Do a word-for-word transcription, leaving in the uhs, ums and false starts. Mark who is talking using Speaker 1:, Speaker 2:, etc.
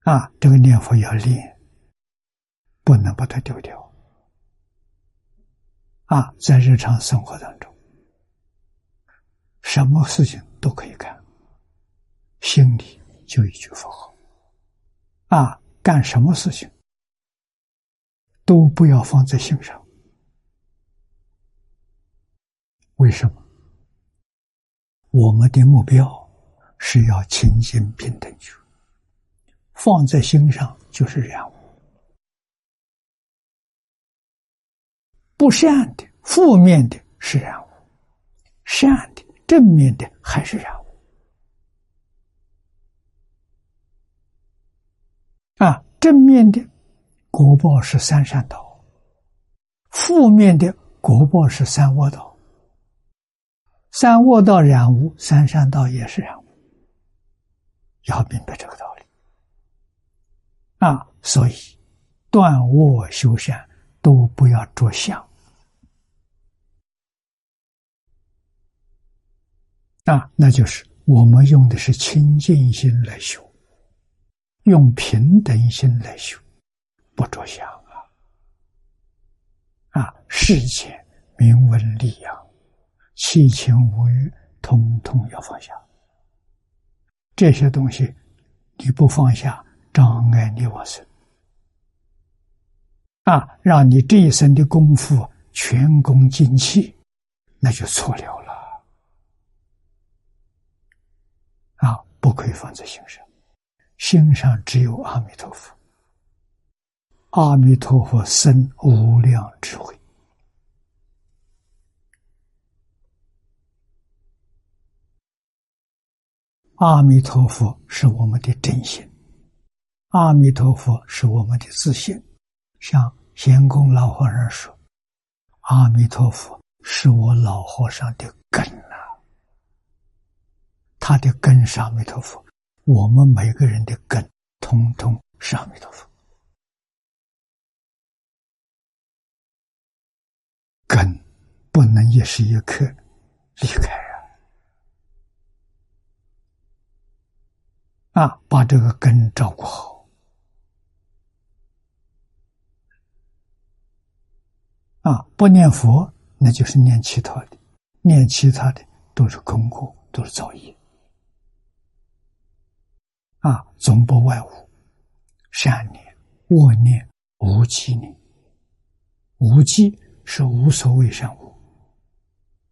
Speaker 1: 啊，这个念佛要练，不能把它丢掉。啊，在日常生活当中，什么事情都可以干，心里就一句佛号。啊，干什么事情都不要放在心上。为什么？我们的目标是要清净平等觉，放在心上就是染污。不善的、负面的是染污，善的、正面的还是染污。啊，正面的果报是三善道，负面的果报是三恶道。三恶道染污，三善道也是染污，要明白这个道理。啊，所以断恶修善都不要着相。啊，那就是我们用的是清净心来修，用平等心来修，不着相啊！啊，世间名闻利养，七情五欲，统统要放下。这些东西你不放下，障碍你往生。啊，让你这一生的功夫全功尽弃，那就错了了。啊，不可以放在心上，心上只有阿弥陀佛。阿弥陀佛生无量智慧。阿弥陀佛是我们的真心，阿弥陀佛是我们的自信。像贤公老和尚说，阿弥陀佛是我老和尚的根啊，他的根是阿弥陀佛，我们每个人的根统统是阿弥陀佛。根不能一时一刻离开啊！啊，把这个根照顾好。啊，不念佛，那就是念其他的，念其他的都是功过，都是造业。啊，总不外无善念、恶念、无记念。无记是无所谓善恶，